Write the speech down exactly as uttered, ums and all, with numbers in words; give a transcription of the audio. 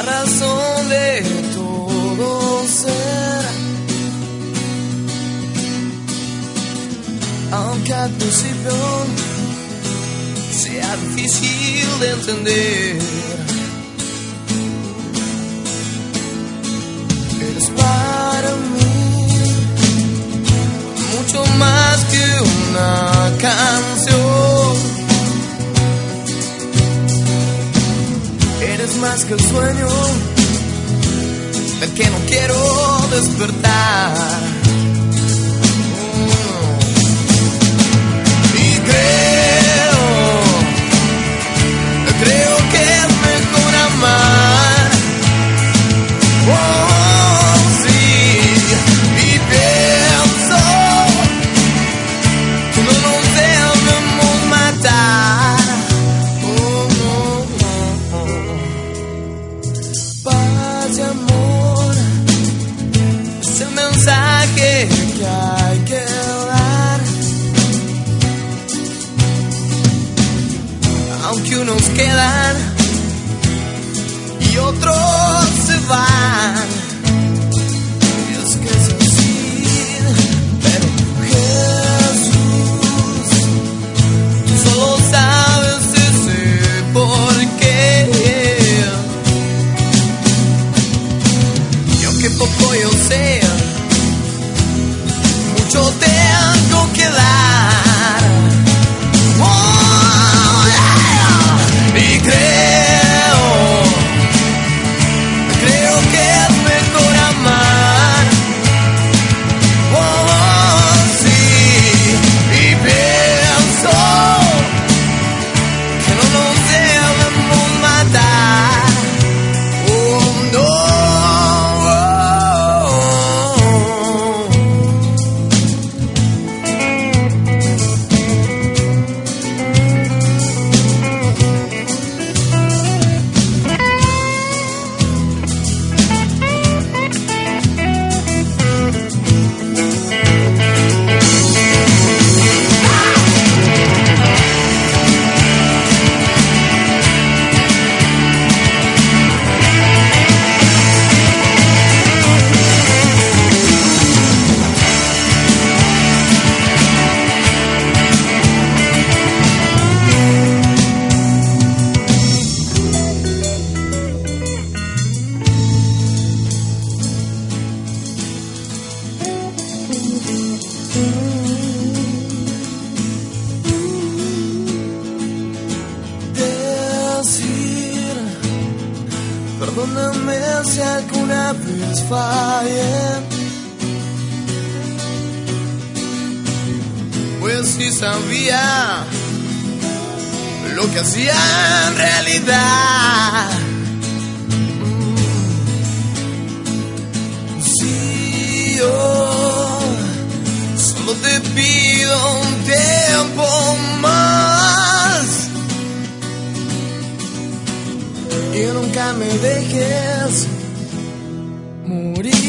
razón de todo ser. Aunque al principio sea difícil de entender, eres para mí mucho más que una canción. Eres más que el sueño del que no quiero despertar. Creo, creo que es mejor amar. Oh, sí, y pienso que no nos debemos matar. Oh, oh, oh. Paz y amor es el mensaje que hay que dar. Aunque unos quedan y otros se van, es que es así. Pero Jesús, tú solo sabes ese por qué. Y aunque poco yo sé, mucho tengo que dar. Y creo, creo que es mejor amar. Oh, sí, y pienso que no nos debemos matar. Oh, no. Perdóname si alguna vez fallé, pues sí sabía lo que hacía en realidad. Si yo solo te pido un tiempo más y nunca me dejes morir.